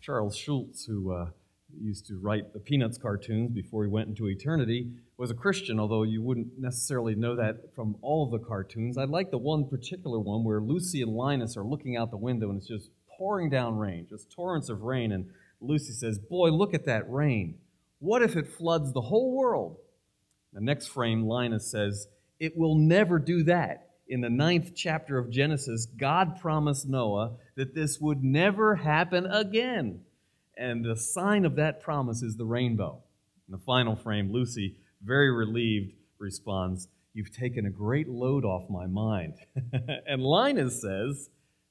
Charles Schulz, who used to write the Peanuts cartoons before he went into eternity, was a Christian, although you wouldn't necessarily know that from all of the cartoons. I like the one particular one where Lucy and Linus are looking out the window and it's just pouring down rain, just torrents of rain, and Lucy says, "Boy, look at that rain. What if it floods the whole world?" The next frame, Linus says, "It will never do that. In the 9th chapter of Genesis, God promised Noah that this would never happen again. And the sign of that promise is the rainbow." In the final frame, Lucy, very relieved, responds, "You've taken a great load off my mind." And Linus says,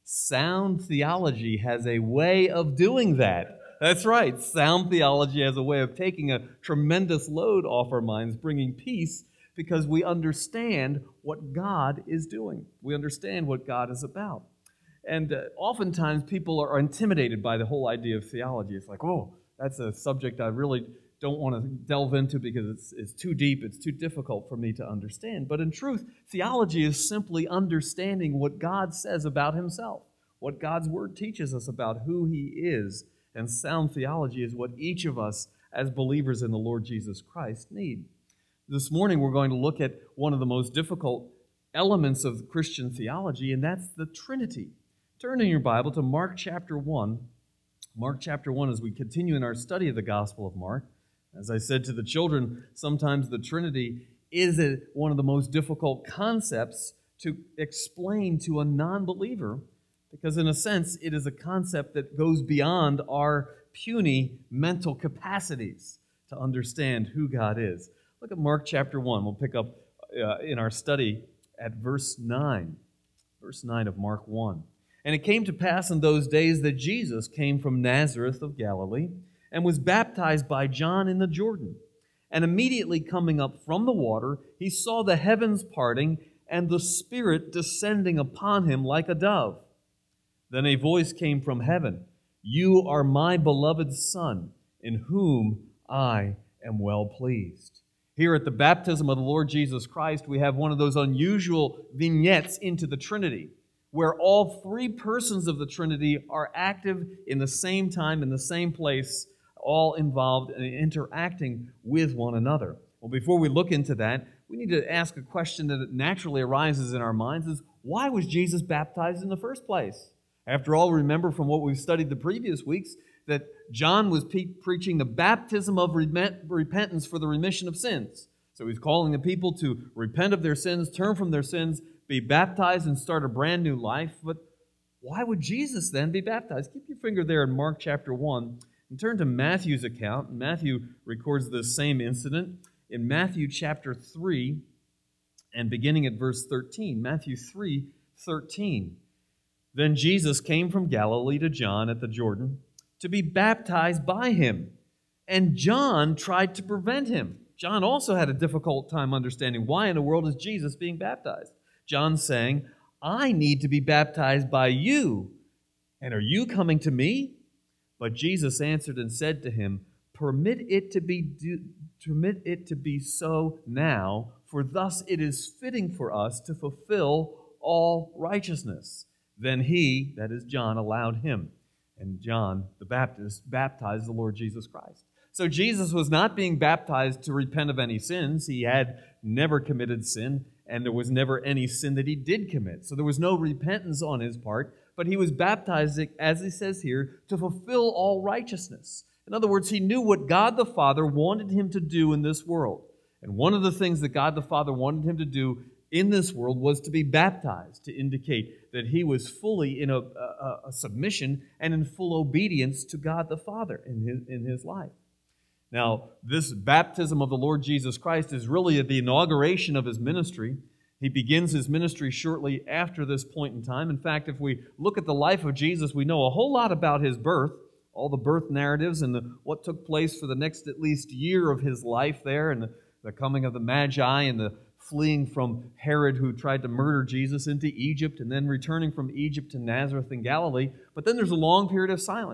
"Sound theology has a way of doing that." That's right. Sound theology has a way of taking a tremendous load off our minds, bringing peace, because we understand what God is doing. We understand what God is about. And oftentimes people are intimidated by the whole idea of theology. It's like, oh, that's a subject I really don't want to delve into because it's too deep, it's too difficult for me to understand. But in truth, theology is simply understanding what God says about himself, what God's word teaches us about who he is. And sound theology is what each of us as believers in the Lord Jesus Christ need. This morning we're going to look at one of the most difficult elements of Christian theology, and that's the Trinity. Turn in your Bible to Mark chapter 1. Mark chapter 1 as we continue in our study of the Gospel of Mark. As I said to the children, sometimes the Trinity is one of the most difficult concepts to explain to a non-believer, because in a sense it is a concept that goes beyond our puny mental capacities to understand who God is. Look at Mark chapter 1. We'll pick up in our study at verse 9. Verse 9 of Mark 1. "And it came to pass in those days that Jesus came from Nazareth of Galilee and was baptized by John in the Jordan. And immediately coming up from the water, he saw the heavens parting and the Spirit descending upon him like a dove. Then a voice came from heaven, 'You are my beloved Son, in whom I am well pleased.'" Here at the baptism of the Lord Jesus Christ, we have one of those unusual vignettes into the Trinity, where all three persons of the Trinity are active in the same time, in the same place, all involved in interacting with one another. Well, before we look into that, we need to ask a question that naturally arises in our minds is, why was Jesus baptized in the first place? After all, remember from what we've studied the previous weeks that John was preaching the baptism of repentance for the remission of sins. So he's calling the people to repent of their sins, turn from their sins, be baptized, and start a brand new life. But why would Jesus then be baptized? Keep your finger there in Mark chapter 1 and turn to Matthew's account. Matthew records this same incident in Matthew chapter 3 and beginning at verse 13. Matthew 3:13. "Then Jesus came from Galilee to John at the Jordan to be baptized by him. And John tried to prevent him." John also had a difficult time understanding why in the world is Jesus being baptized. John saying, "I need to be baptized by you, and are you coming to me?" But Jesus answered and said to him, Permit it to be so now, for thus it is fitting for us to fulfill all righteousness." Then he, that is John, allowed him, and John the Baptist baptized the Lord Jesus Christ. So Jesus was not being baptized to repent of any sins. He had never committed sin, and there was never any sin that he did commit. So there was no repentance on his part, but he was baptized, as he says here, to fulfill all righteousness. In other words, he knew what God the Father wanted him to do in this world. And one of the things that God the Father wanted him to do in this world was to be baptized, to indicate that he was fully in a submission and in full obedience to God the Father in his life. Now, this baptism of the Lord Jesus Christ is really the inauguration of his ministry. He begins his ministry shortly after this point in time. In fact, if we look at the life of Jesus, we know a whole lot about his birth, all the birth narratives and what took place for the next at least year of his life there, and the coming of the Magi and the fleeing from Herod who tried to murder Jesus into Egypt, and then returning from Egypt to Nazareth in Galilee. But then there's a long period of silence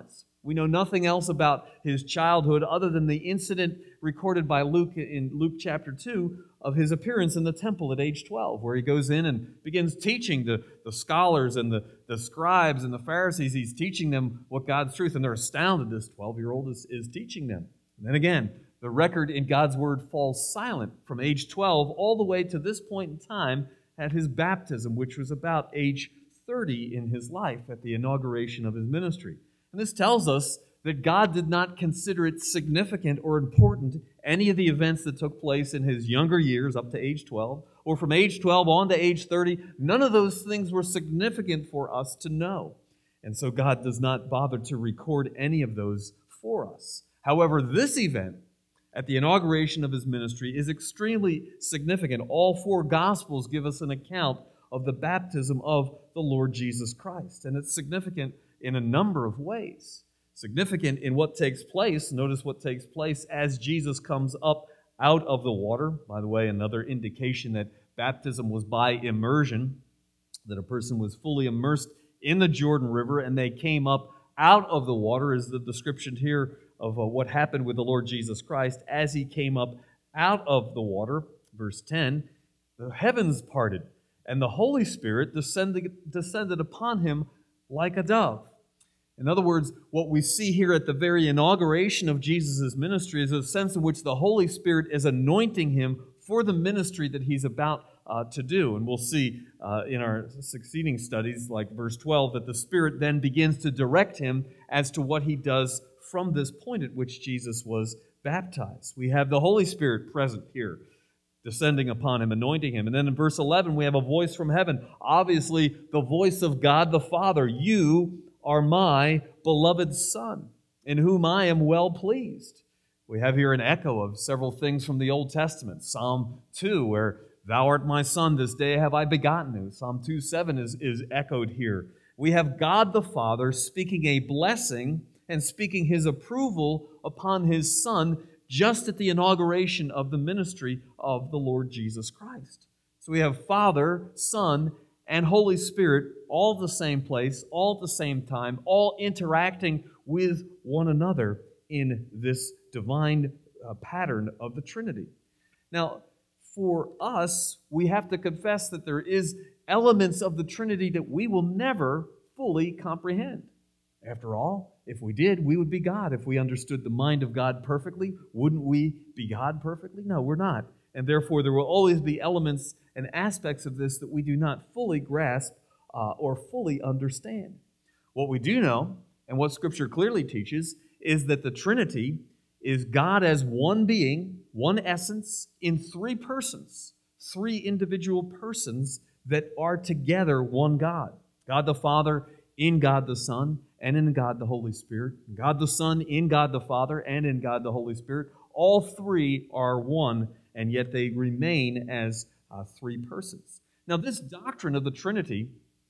We know nothing else about his childhood other than the incident recorded by Luke in Luke chapter 2 of his appearance in the temple at age 12, where he goes in and begins teaching the scholars and the scribes and the Pharisees. He's teaching them what God's truth, and they're astounded this 12-year-old is teaching them. And then again, the record in God's Word falls silent from age 12 all the way to this point in time at his baptism, which was about age 30 in his life at the inauguration of his ministry. And this tells us that God did not consider it significant or important, any of the events that took place in his younger years up to age 12, or from age 12 on to age 30. None of those things were significant for us to know. And so God does not bother to record any of those for us. However, this event at the inauguration of his ministry is extremely significant. All four Gospels give us an account of the baptism of the Lord Jesus Christ. And it's significant in a number of ways. Significant in what takes place. Notice what takes place as Jesus comes up out of the water. By the way, another indication that baptism was by immersion, that a person was fully immersed in the Jordan River and they came up out of the water, is the description here of what happened with the Lord Jesus Christ as he came up out of the water. Verse 10, the heavens parted, and the Holy Spirit descended upon him like a dove. In other words, what we see here at the very inauguration of Jesus' ministry is a sense in which the Holy Spirit is anointing him for the ministry that he's about to do. And we'll see in our succeeding studies, like verse 12, that the Spirit then begins to direct him as to what he does from this point at which Jesus was baptized. We have the Holy Spirit present here, descending upon him, anointing him. And then in verse 11, we have a voice from heaven. Obviously, the voice of God the Father. You are my beloved Son, in whom I am well pleased. We have here an echo of several things from the Old Testament. Psalm 2, where thou art my Son, this day have I begotten thee. Psalm 2:7 is echoed here. We have God the Father speaking a blessing and speaking his approval upon his Son just at the inauguration of the ministry of the Lord Jesus Christ. So we have Father, Son, and Holy Spirit all at the same place, all at the same time, all interacting with one another in this divine pattern of the Trinity. Now, for us, we have to confess that there is elements of the Trinity that we will never fully comprehend. After all, if we did, we would be God. If we understood the mind of God perfectly, wouldn't we be God perfectly? No, we're not. And therefore, there will always be elements and aspects of this that we do not fully grasp or fully understand. What we do know, and what Scripture clearly teaches, is that the Trinity is God as one being, one essence, in three persons, three individual persons that are together one God. God the Father in God the Son, and in God the Holy Spirit. God the Son in God the Father, and in God the Holy Spirit. All three are one, and yet they remain as three persons. Now, this doctrine of the Trinity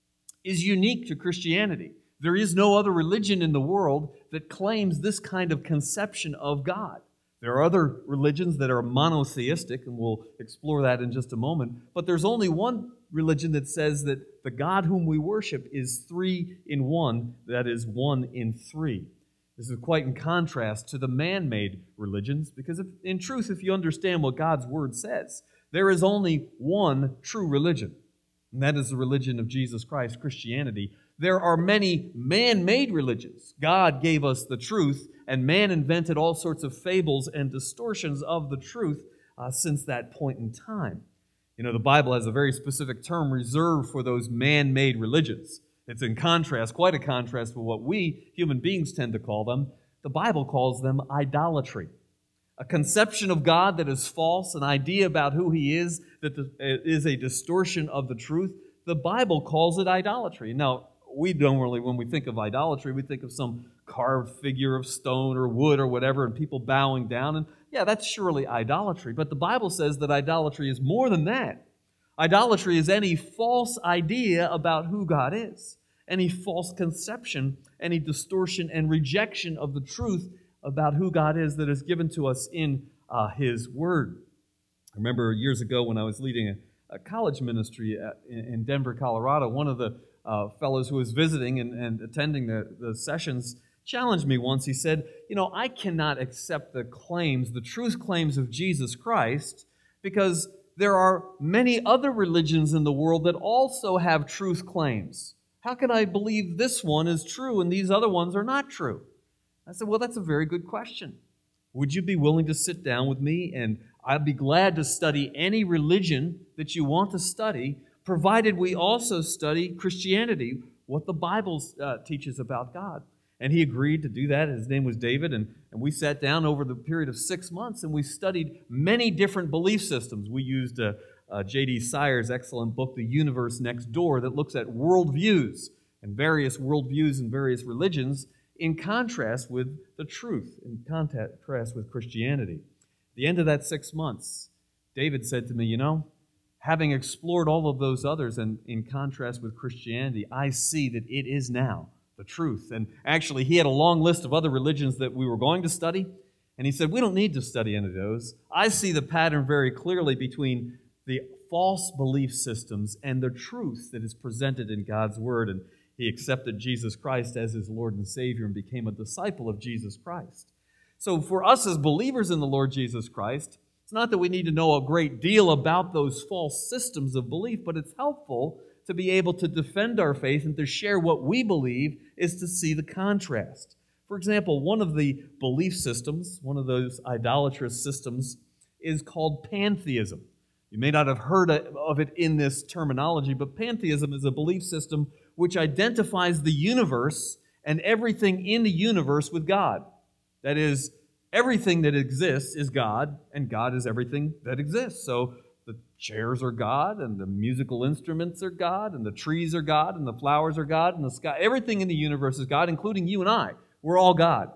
is unique to Christianity. There is no other religion in the world that claims this kind of conception of God. There are other religions that are monotheistic, and we'll explore that in just a moment. But there's only one religion that says that the God whom we worship is three in one, that is, one in three. This is quite in contrast to the man-made religions, because in truth, if you understand what God's Word says, there is only one true religion, and that is the religion of Jesus Christ, Christianity. There are many man-made religions. God gave us the truth, and man invented all sorts of fables and distortions of the truth since that point in time. You know, the Bible has a very specific term reserved for those man-made religions. It's in contrast, quite a contrast with what we human beings tend to call them. The Bible calls them idolatry. A conception of God that is false, an idea about who He is that is a distortion of the truth. The Bible calls it idolatry. Now, we don't really, when we think of idolatry, we think of some carved figure of stone or wood or whatever, and people bowing down. And yeah, that's surely idolatry. But the Bible says that idolatry is more than that. Idolatry is any false idea about who God is, any false conception, any distortion and rejection of the truth about who God is that is given to us in His Word. I remember years ago when I was leading a college ministry in Denver, Colorado, one of the fellows who was visiting and attending the sessions challenged me once. He said, I cannot accept the truth claims of Jesus Christ, because there are many other religions in the world that also have truth claims. How can I believe this one is true and these other ones are not true? I said, well, that's a very good question. Would you be willing to sit down with me, and I'd be glad to study any religion that you want to study, provided we also study Christianity, what the Bible teaches about God. And he agreed to do that. His name was David, and we sat down over the period of 6 months, and we studied many different belief systems. We used J.D. Syre's excellent book, The Universe Next Door, that looks at worldviews and various worldviews and various religions in contrast with the truth, in contrast with Christianity. At the end of that 6 months, David said to me, having explored all of those others and in contrast with Christianity, I see that it is now the truth. And actually, he had a long list of other religions that we were going to study, and he said, we don't need to study any of those. I see the pattern very clearly between the false belief systems and the truth that is presented in God's Word. And he accepted Jesus Christ as his Lord and Savior and became a disciple of Jesus Christ. So for us as believers in the Lord Jesus Christ, it's not that we need to know a great deal about those false systems of belief, but it's helpful to be able to defend our faith and to share what we believe is to see the contrast. For example, one of the belief systems, one of those idolatrous systems, is called pantheism. You may not have heard of it in this terminology, but pantheism is a belief system which identifies the universe and everything in the universe with God. That is, everything that exists is God, and God is everything that exists. So the chairs are God, and the musical instruments are God, and the trees are God, and the flowers are God, and the sky. Everything in the universe is God, including you and I. We're all God.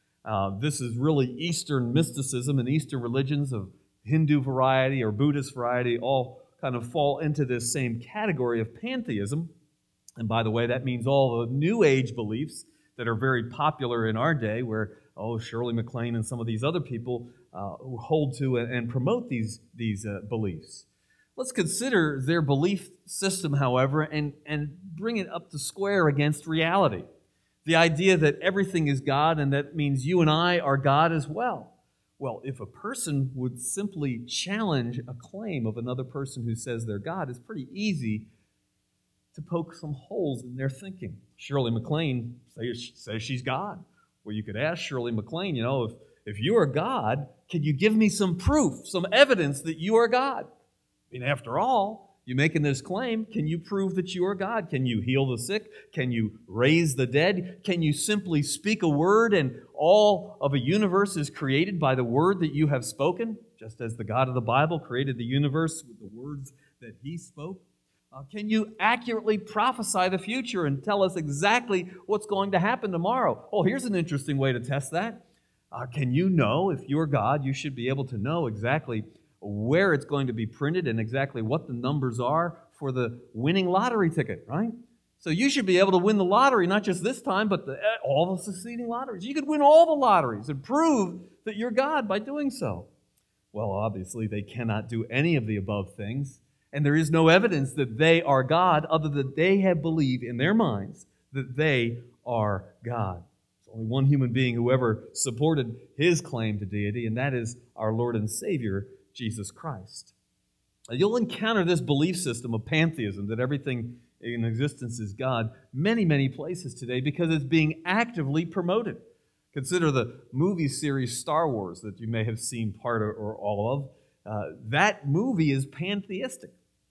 This is really Eastern mysticism, and Eastern religions of Hindu variety or Buddhist variety all kind of fall into this same category of pantheism. And by the way, that means all the New Age beliefs that are very popular in our day, where Shirley MacLaine and some of these other people who hold to and promote these beliefs. Let's consider their belief system, however, and bring it up to square against reality. The idea that everything is God, and that means you and I are God as well. Well, if a person would simply challenge a claim of another person who says they're God, it's pretty easy to poke some holes in their thinking. Shirley MacLaine says she's God. Well, you could ask Shirley MacLaine, if you are God, can you give me some proof, some evidence that you are God? I mean, after all, you're making this claim. Can you prove that you are God? Can you heal the sick? Can you raise the dead? Can you simply speak a word and all of a universe is created by the word that you have spoken? Just as the God of the Bible created the universe with the words that he spoke. Can you accurately prophesy the future and tell us exactly what's going to happen tomorrow? Oh, here's an interesting way to test that. Can you know, if you're God, you should be able to know exactly where it's going to be printed and exactly what the numbers are for the winning lottery ticket, right? So you should be able to win the lottery, not just this time, but all the succeeding lotteries. You could win all the lotteries and prove that you're God by doing so. Well, obviously, they cannot do any of the above things. And there is no evidence that they are God other than they have believed in their minds that they are God. There's only one human being who ever supported his claim to deity, and that is our Lord and Savior, Jesus Christ. Now, you'll encounter this belief system of pantheism, that everything in existence is God, many, many places today because it's being actively promoted. Consider the movie series Star Wars that you may have seen part or all of. That movie is pantheistic.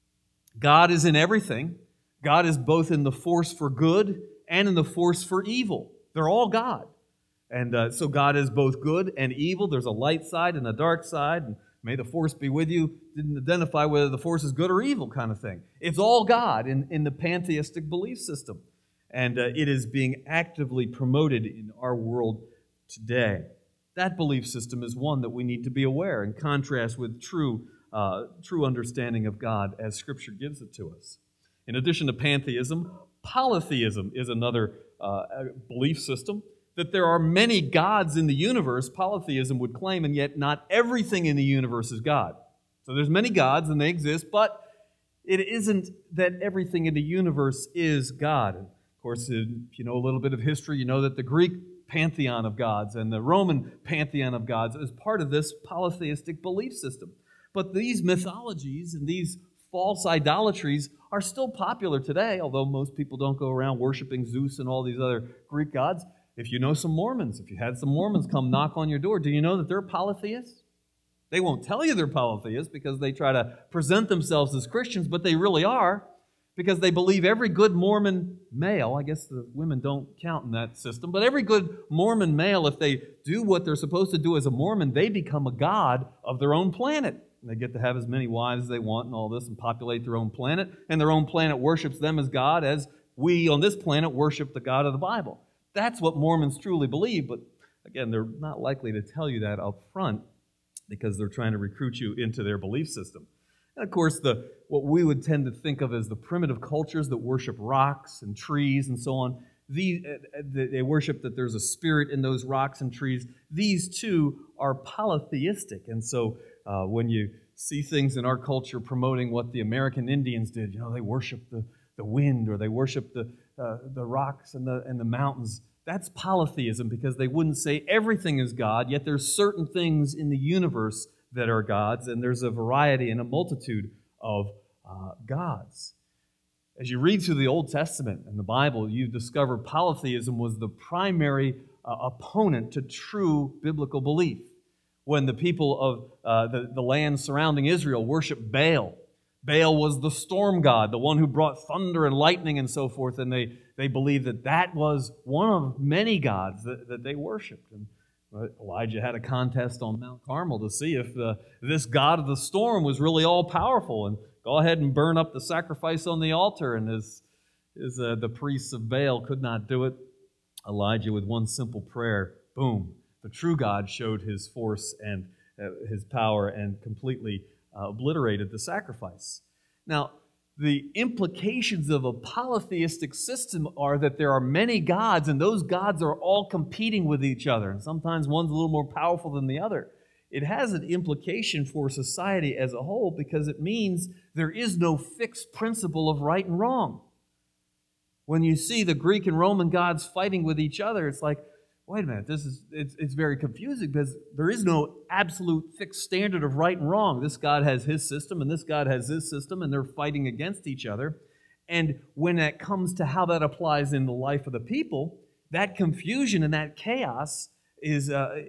God is in everything. God is both in the force for good and in the force for evil. They're all God. And so God is both good and evil. There's a light side and a dark side. And may the force be with you. Didn't identify whether the force is good or evil kind of thing. It's all God in the pantheistic belief system. And it is being actively promoted in our world today. That belief system is one that we need to be aware in contrast with true understanding of God as Scripture gives it to us. In addition to pantheism, polytheism is another belief system, that there are many gods in the universe, polytheism would claim, and yet not everything in the universe is God. So there's many gods and they exist, but it isn't that everything in the universe is God. And of course, if you know a little bit of history, you know that the Greek pantheon of gods and the Roman pantheon of gods as part of this polytheistic belief system. But these mythologies and these false idolatries are still popular today, although most people don't go around worshiping Zeus and all these other Greek gods. If you know some Mormons, if you had some Mormons come knock on your door, do you know that they're polytheists? They won't tell you they're polytheists because they try to present themselves as Christians, but they really are, because they believe every good Mormon male, I guess the women don't count in that system, but every good Mormon male, if they do what they're supposed to do as a Mormon, they become a god of their own planet. And they get to have as many wives as they want and all this and populate their own planet, and their own planet worships them as God as we on this planet worship the God of the Bible. That's what Mormons truly believe, but again, they're not likely to tell you that up front because they're trying to recruit you into their belief system. And of course, what we would tend to think of as the primitive cultures that worship rocks and trees and so on, they worship that there's a spirit in those rocks and trees. These too are polytheistic. And so when you see things in our culture promoting what the American Indians did, they worship the wind, or they worship the rocks and the mountains. That's polytheism, because they wouldn't say everything is God, yet there's certain things in the universe that are gods, and there's a variety and a multitude of gods. As you read through the Old Testament and the Bible, you discover polytheism was the primary opponent to true biblical belief. When the people of the land surrounding Israel worshiped Baal, Baal was the storm god, the one who brought thunder and lightning and so forth, and they believed that was one of many gods that they worshipped. And Elijah had a contest on Mount Carmel to see if this god of the storm was really all-powerful, and go ahead and burn up the sacrifice on the altar. And as the priests of Baal could not do it, Elijah, with one simple prayer, boom, the true God showed his force and his power and completely obliterated the sacrifice. Now, the implications of a polytheistic system are that there are many gods, and those gods are all competing with each other. And sometimes one's a little more powerful than the other. It has an implication for society as a whole, because it means there is no fixed principle of right and wrong. When you see the Greek and Roman gods fighting with each other, it's like, wait a minute, it's very confusing, because there is no absolute fixed standard of right and wrong. This God has his system, and this God has his system, and they're fighting against each other. And when it comes to how that applies in the life of the people, that confusion and that chaos is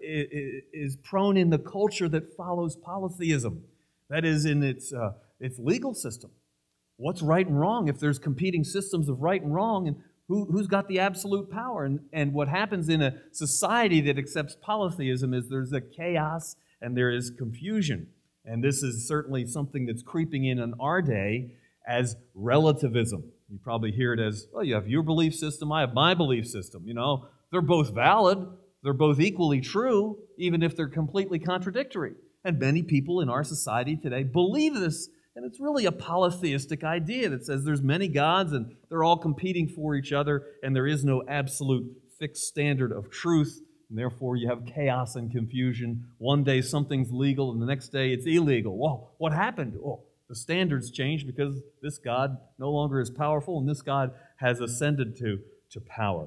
prone in the culture that follows polytheism. That is, in its legal system. What's right and wrong if there's competing systems of right and wrong, and who's got the absolute power? And what happens in a society that accepts polytheism is there's a chaos and there is confusion. And this is certainly something that's creeping in our day as relativism. You probably hear it as, well, you have your belief system, I have my belief system. They're both valid, they're both equally true, even if they're completely contradictory. And many people in our society today believe this. And it's really a polytheistic idea that says there's many gods and they're all competing for each other, and there is no absolute fixed standard of truth, and therefore you have chaos and confusion. One day something's legal and the next day it's illegal. Well, what happened? Oh, the standards changed because this God no longer is powerful and this God has ascended to power.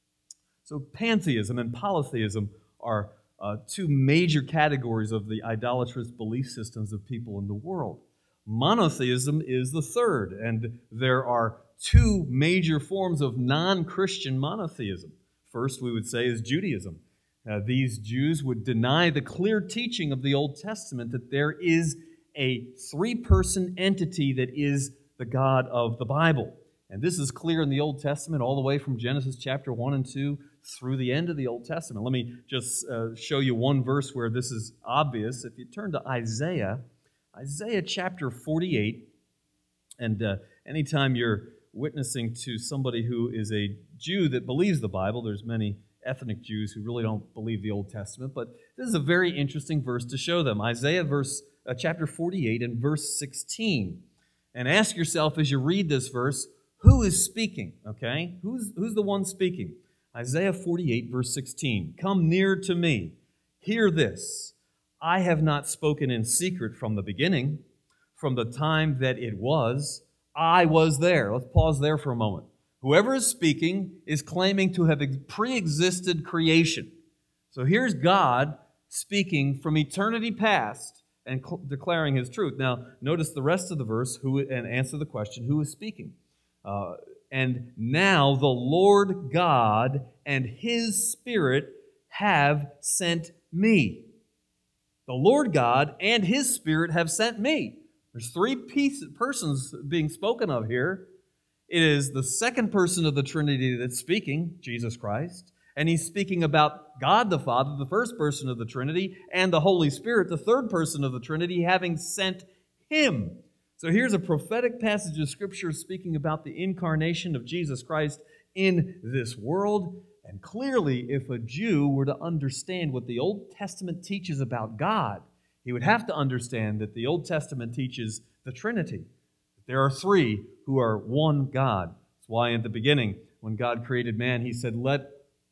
So pantheism and polytheism are two major categories of the idolatrous belief systems of people in the world. Monotheism is the third, and there are two major forms of non-Christian monotheism. First, we would say, is Judaism. These Jews would deny the clear teaching of the Old Testament that there is a three-person entity that is the God of the Bible. And this is clear in the Old Testament all the way from Genesis chapter 1 and 2 through the end of the Old Testament. Let me just show you one verse where this is obvious. If you turn to Isaiah chapter 48, and anytime you're witnessing to somebody who is a Jew that believes the Bible, there's many ethnic Jews who really don't believe the Old Testament, but this is a very interesting verse to show them. Isaiah chapter 48 and verse 16. And ask yourself as you read this verse, who is speaking, okay? Who's the one speaking? Isaiah 48 verse 16. Come near to me, hear this. I have not spoken in secret from the beginning, from the time that it was. I was there. Let's pause there for a moment. Whoever is speaking is claiming to have pre-existed creation. So here's God speaking from eternity past and declaring His truth. Now, notice the rest of the verse and answer the question, who is speaking? And now the Lord God and His Spirit have sent me. The Lord God and His Spirit have sent me. There's three persons being spoken of here. It is the second person of the Trinity that's speaking, Jesus Christ, and He's speaking about God the Father, the first person of the Trinity, and the Holy Spirit, the third person of the Trinity, having sent Him. So here's a prophetic passage of Scripture speaking about the incarnation of Jesus Christ in this world. And clearly, if a Jew were to understand what the Old Testament teaches about God, he would have to understand that the Old Testament teaches the Trinity. There are three who are one God. That's why at the beginning, when God created man, He said, "Let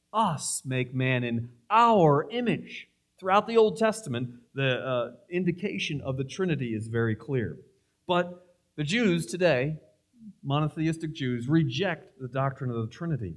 us make man in our image." Throughout the Old Testament, the indication of the Trinity is very clear. But the Jews today, monotheistic Jews, reject the doctrine of the Trinity,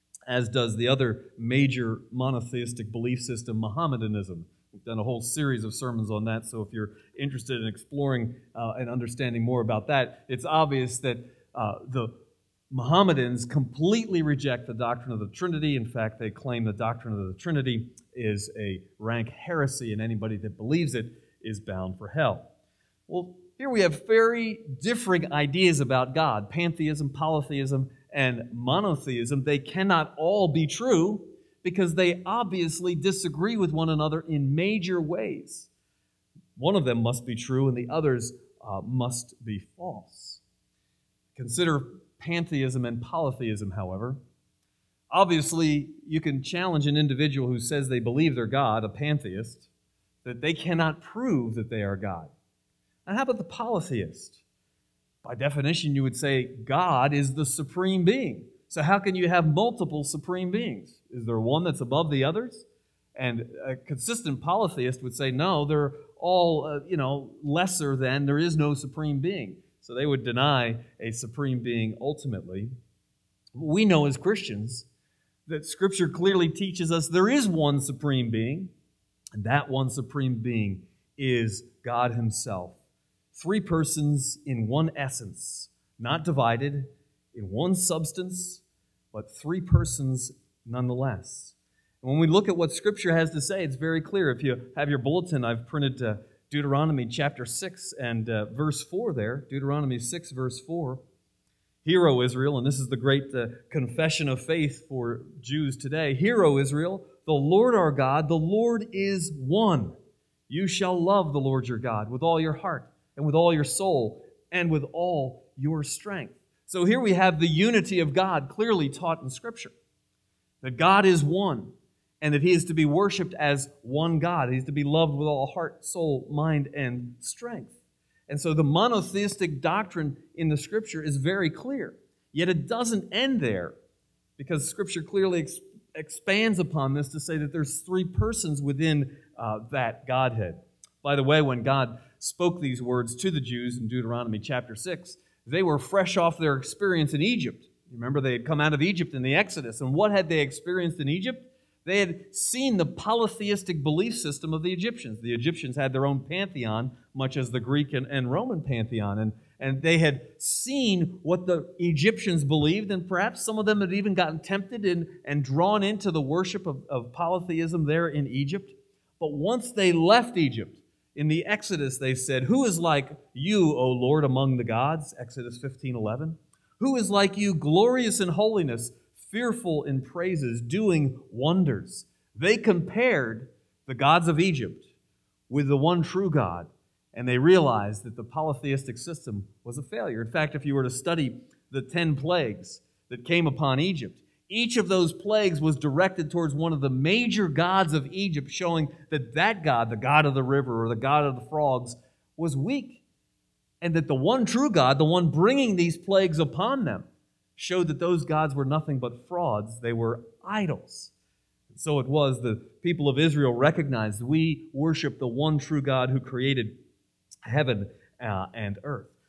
as does the other major monotheistic belief system, Mohammedanism. We've done a whole series of sermons on that, so if you're interested in exploring and understanding more about that, it's obvious that the Mohammedans completely reject the doctrine of the Trinity. In fact, they claim the doctrine of the Trinity is a rank heresy, and anybody that believes it is bound for hell. Well, here we have very differing ideas about God. Pantheism, polytheism, and monotheism. They cannot all be true because they obviously disagree with one another in major ways. One of them must be true and the others must be false. Consider pantheism and polytheism, however. Obviously, you can challenge an individual who says they believe they're God, a pantheist, that they cannot prove that they are God. And how about the polytheist? By definition, you would say God is the supreme being. So how can you have multiple supreme beings? Is there one that's above the others? And a consistent polytheist would say, no, they're all, lesser than, there is no supreme being. So they would deny a supreme being ultimately. We know as Christians that Scripture clearly teaches us there is one supreme being, and that one supreme being is God Himself. Three persons in one essence, not divided, in one substance, but three persons nonetheless. And when we look at what Scripture has to say, it's very clear. If you have your bulletin, I've printed Deuteronomy chapter 6 and verse 4 there. Deuteronomy 6, verse 4. Hear, O Israel, and this is the great confession of faith for Jews today. Hear, O Israel, the Lord our God, the Lord is one. You shall love the Lord your God with all your heart, and with all your soul, and with all your strength. So here we have the unity of God clearly taught in Scripture. That God is one, and that He is to be worshipped as one God. He is to be loved with all heart, soul, mind, and strength. And so the monotheistic doctrine in the Scripture is very clear. Yet it doesn't end there, because Scripture clearly expands upon this to say that there's three persons within that Godhead. By the way, when God spoke these words to the Jews in Deuteronomy chapter 6, they were fresh off their experience in Egypt. Remember, they had come out of Egypt in the Exodus. And what had they experienced in Egypt? They had seen the polytheistic belief system of the Egyptians. The Egyptians had their own pantheon, much as the Greek and Roman pantheon. And they had seen what the Egyptians believed, and perhaps some of them had even gotten tempted and drawn into the worship of polytheism there in Egypt. But once they left Egypt, in the Exodus, they said, "Who is like you, O Lord, among the gods?" Exodus 15:11. "Who is like you, glorious in holiness, fearful in praises, doing wonders?" They compared the gods of Egypt with the one true God, and they realized that the polytheistic system was a failure. In fact, if you were to study the 10 plagues that came upon Egypt, each of those plagues was directed towards one of the major gods of Egypt, showing that that God, the God of the river or the God of the frogs, was weak. And that the one true God, the one bringing these plagues upon them, showed that those gods were nothing but frauds. They were idols. And so it was the people of Israel recognized we worship the one true God who created heaven and earth.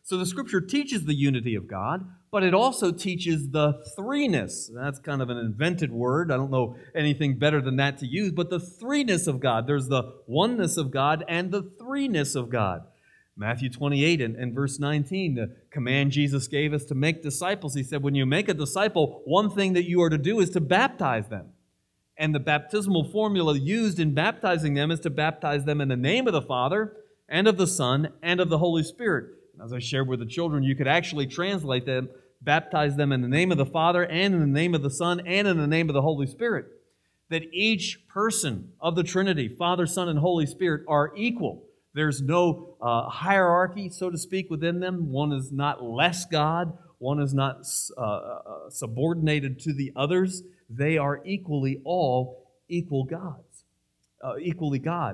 So the Scripture teaches the unity of God, but it also teaches the threeness. That's kind of an invented word. I don't know anything better than that to use, but the threeness of God. There's the oneness of God and the threeness of God. Matthew 28 and verse 19, the command Jesus gave us to make disciples. He said, when you make a disciple, one thing that you are to do is to baptize them. And the baptismal formula used in baptizing them is to baptize them in the name of the Father and of the Son and of the Holy Spirit. As I shared with the children, you could actually translate them, baptize them in the name of the Father and in the name of the Son and in the name of the Holy Spirit. That each person of the Trinity, Father, Son, and Holy Spirit, are equal. There's no hierarchy, so to speak, within them. One is not less God. One is not subordinated to the others. They are equally all equal gods. Equally God.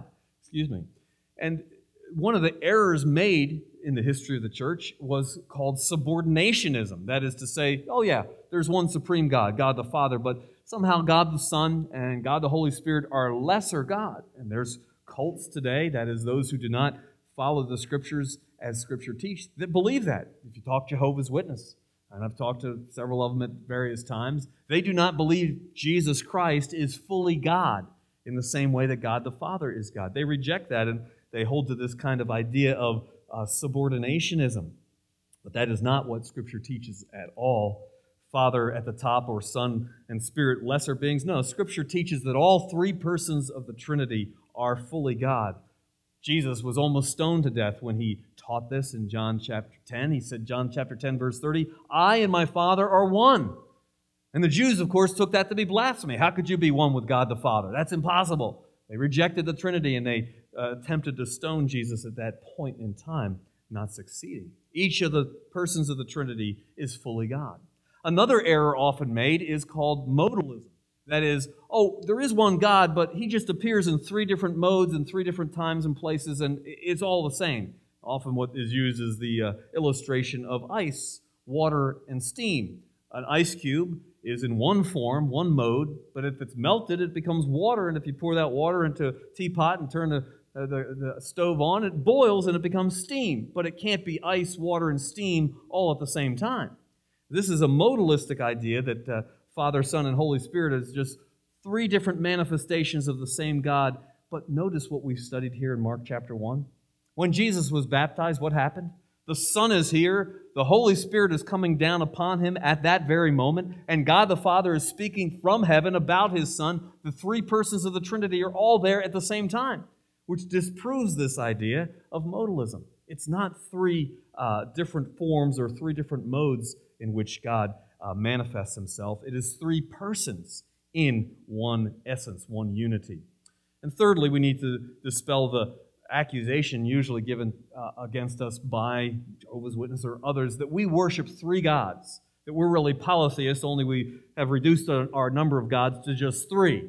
And one of the errors made in the history of the church was called subordinationism. That is to say, oh yeah, there's one supreme God, God the Father, but somehow God the Son and God the Holy Spirit are lesser God. And there's cults today, that is those who do not follow the Scriptures as Scripture teaches, that believe that. If you talk Jehovah's Witness, and I've talked to several of them at various times, they do not believe Jesus Christ is fully God in the same way that God the Father is God. They reject that, and they hold to this kind of idea of subordinationism. But that is not what Scripture teaches at all. Father at the top, or Son and Spirit lesser beings. No, Scripture teaches that all three persons of the Trinity are fully God. Jesus was almost stoned to death when he taught this in John chapter 10. He said, John chapter 10, verse 30, I and my Father are one. And the Jews, of course, took that to be blasphemy. How could you be one with God the Father? That's impossible. They rejected the Trinity, and they attempted to stone Jesus at that point in time, not succeeding. Each of the persons of the Trinity is fully God. Another error often made is called modalism. That is, there is one God, but he just appears in three different modes and three different times and places, and it's all the same. Often what is used is the illustration of ice, water, and steam. An ice cube is in one form, one mode, but if it's melted, it becomes water, and if you pour that water into a teapot and turn the stove on, it boils and it becomes steam. But it can't be ice, water, and steam all at the same time. This is a modalistic idea that Father, Son, and Holy Spirit is just three different manifestations of the same God. But notice what we've studied here in Mark chapter 1. When Jesus was baptized, what happened? The Son is here, the Holy Spirit is coming down upon him at that very moment, and God the Father is speaking from heaven about his Son. The three persons of the Trinity are all there at the same time, which disproves this idea of modalism. It's not three different forms or three different modes in which God manifests himself. It is three persons in one essence, one unity. And thirdly, we need to dispel the accusation usually given against us by Jehovah's Witnesses or others that we worship three gods, that we're really polytheists, only we have reduced our number of gods to just three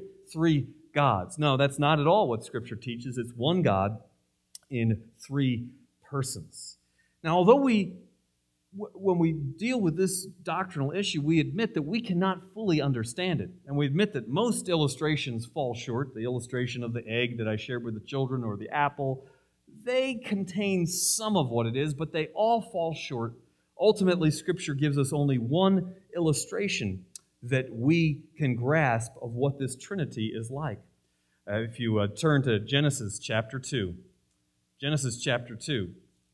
gods. No, that's not at all what Scripture teaches. It's one God in three persons. Now, although when we deal with this doctrinal issue, we admit that we cannot fully understand it. And we admit that most illustrations fall short. The illustration of the egg that I shared with the children, or the apple, they contain some of what it is, but they all fall short. Ultimately, Scripture gives us only one illustration that we can grasp of what this Trinity is like. If you turn to Genesis chapter 2. Genesis chapter 2.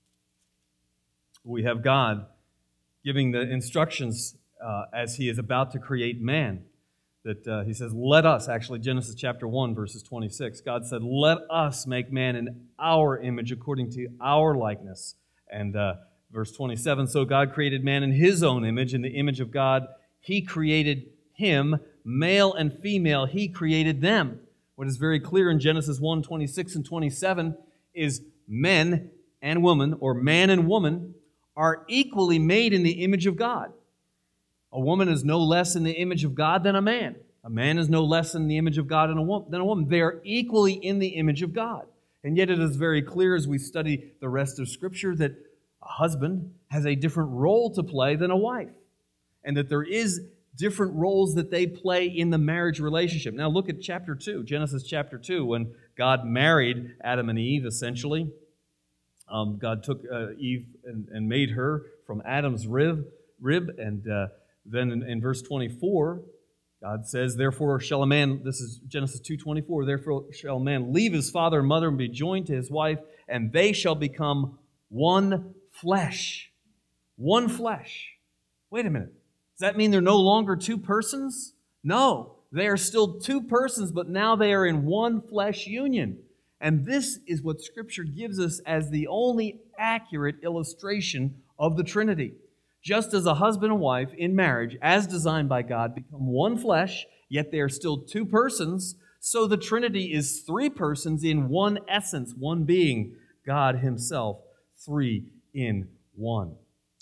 We have God giving the instructions as he is about to create man. That he says, let us, actually Genesis chapter 1, verses 26. God said, let us make man in our image according to our likeness. And verse 27, so God created man in his own image, in the image of God. He created him, male and female, he created them. What is very clear in Genesis 1, 26 and 27 is men and woman, or man and woman, are equally made in the image of God. A woman is no less in the image of God than a man. A man is no less in the image of God than a woman. They are equally in the image of God. And yet it is very clear as we study the rest of Scripture that a husband has a different role to play than a wife. And that there is different roles that they play in the marriage relationship. Now look at chapter 2, Genesis chapter 2, when God married Adam and Eve, essentially. God took Eve and made her from Adam's rib, and then in verse 24, God says, "Therefore shall a man," this is Genesis 2:24, "therefore shall a man leave his father and mother and be joined to his wife, and they shall become one flesh." One flesh. Wait a minute. Does that mean they're no longer two persons? No, they are still two persons, but now they are in one flesh union. And this is what Scripture gives us as the only accurate illustration of the Trinity. Just as a husband and wife in marriage, as designed by God, become one flesh, yet they are still two persons, so the Trinity is three persons in one essence, one being, God Himself, three in one.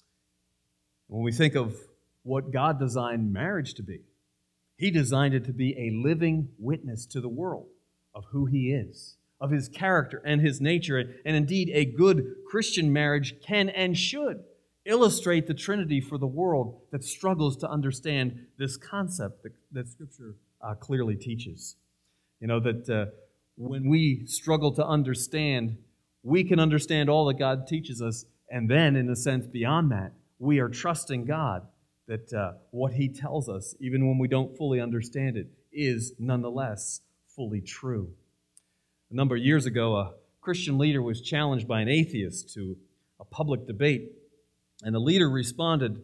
When we think of what God designed marriage to be, He designed it to be a living witness to the world of who He is, of His character and His nature. And indeed, a good Christian marriage can and should illustrate the Trinity for the world that struggles to understand this concept that Scripture clearly teaches. You know, that when we struggle to understand, we can understand all that God teaches us, and then, in a sense, beyond that, we are trusting God that what He tells us, even when we don't fully understand it, is nonetheless fully true. A number of years ago, a Christian leader was challenged by an atheist to a public debate, and the leader responded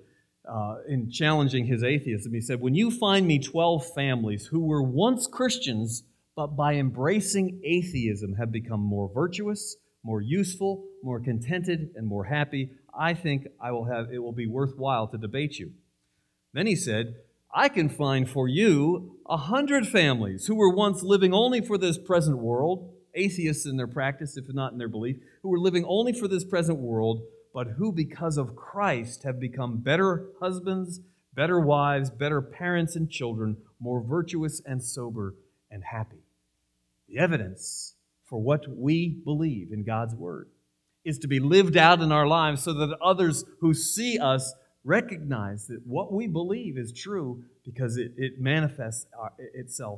in challenging his atheism. He said, "When you find me 12 families who were once Christians, but by embracing atheism have become more virtuous, more useful, more contented, and more happy, I think it will be worthwhile to debate you." Then he said, "I can find for you 100 families who were once living only for this present world, atheists in their practice, if not in their belief, who were living only for this present world, but who, because of Christ, have become better husbands, better wives, better parents and children, more virtuous and sober and happy." The evidence for what we believe in God's Word is to be lived out in our lives so that others who see us recognize that what we believe is true because it manifests itself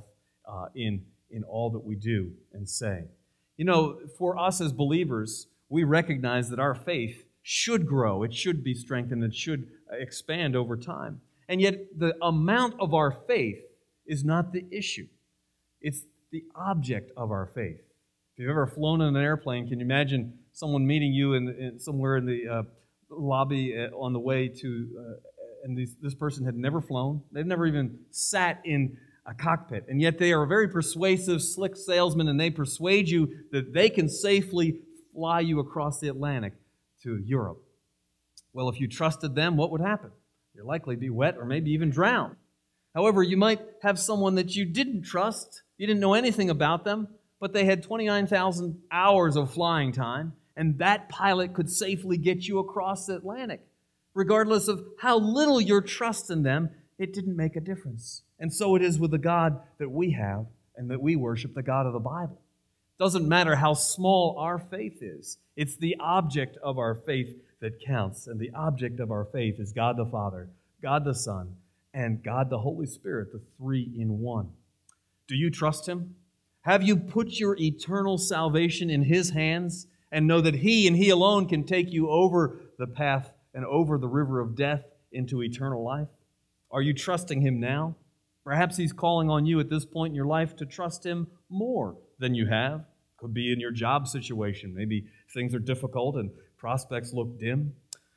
in all that we do and say. You know, for us as believers, we recognize that our faith should grow, it should be strengthened, it should expand over time. And yet the amount of our faith is not the issue. It's the object of our faith. If you've ever flown in an airplane, can you imagine someone meeting you somewhere in the lobby on the way to, and this person had never flown, they've never even sat in a cockpit, and yet they are a very persuasive, slick salesman, and they persuade you that they can safely fly you across the Atlantic to Europe. Well, if you trusted them, what would happen? You'd likely be wet or maybe even drowned. However, you might have someone that you didn't trust, you didn't know anything about them, but they had 29,000 hours of flying time, and that pilot could safely get you across the Atlantic. Regardless of how little your trust in them, it didn't make a difference. And so it is with the God that we have and that we worship, the God of the Bible. It doesn't matter how small our faith is. It's the object of our faith that counts, and the object of our faith is God the Father, God the Son, and God the Holy Spirit, the three in one. Do you trust Him? Have you put your eternal salvation in His hands and know that He and He alone can take you over the path and over the river of death into eternal life? Are you trusting Him now? Perhaps He's calling on you at this point in your life to trust Him more than you have. Could be in your job situation. Maybe things are difficult and prospects look dim.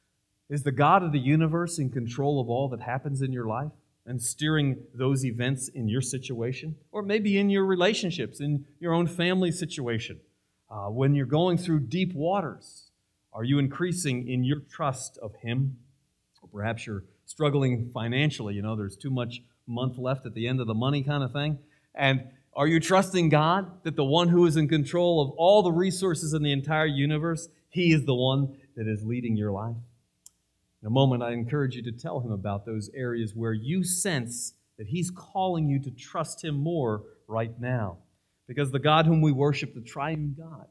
Is the God of the universe in control of all that happens in your life and steering those events in your situation? Or maybe in your relationships, in your own family situation. When you're going through deep waters, are you increasing in your trust of Him? Or perhaps you're struggling financially. You know, there's too much month left at the end of the money kind of thing. And are you trusting God that the one who is in control of all the resources in the entire universe, He is the one that is leading your life? In a moment, I encourage you to tell Him about those areas where you sense that He's calling you to trust Him more right now. Because the God whom we worship, the triune God,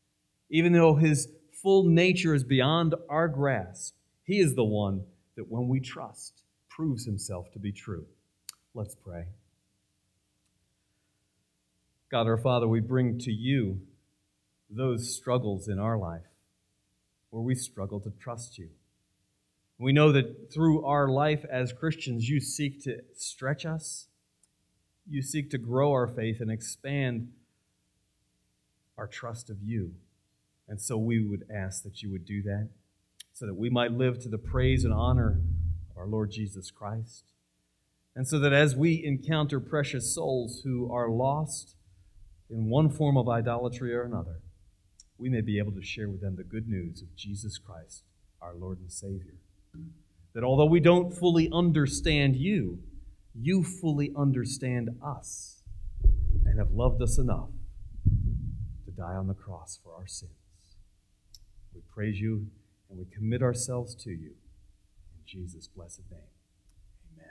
even though His full nature is beyond our grasp, He is the one that when we trust, proves Himself to be true. Let's pray. God our Father, we bring to You those struggles in our life. where we struggle to trust you. We know that through our life as Christians, you seek to stretch us. You seek to grow our faith and expand our trust of you. And so we would ask that you would do that so that we might live to the praise and honor of our Lord Jesus Christ. And so that as we encounter precious souls who are lost in one form of idolatry or another, we may be able to share with them the good news of Jesus Christ, our Lord and Savior. That although we don't fully understand you, you fully understand us and have loved us enough to die on the cross for our sins. We praise you and we commit ourselves to you in Jesus' blessed name.